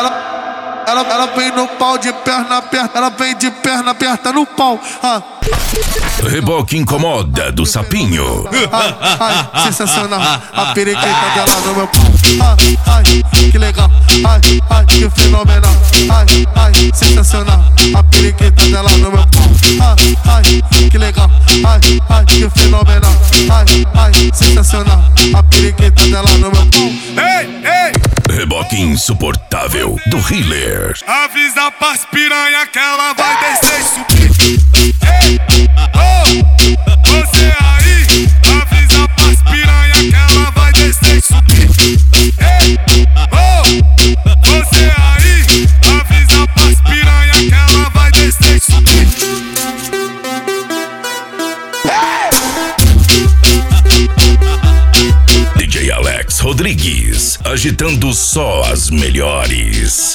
Ela vem no pau de perna aperta, ela vem de perna aperta no pau. Reboque incomoda do sapinho. Sensacional, a periquita dela no meu pau. Que legal, que fenomenal. Sensacional, a periquita dela no meu pau. Que legal, que fenomenal. Sensacional, a periquita dela no meu pau. Reboque insuportável do Healer. Avisa pras piranha que ela vai descer e subir. Você aí, avisa pras piranha que ela vai descer e subir. Você aí, avisa pras piranha que ela vai descer e subir. DJ Alex Rodrigues, agitando só as melhores.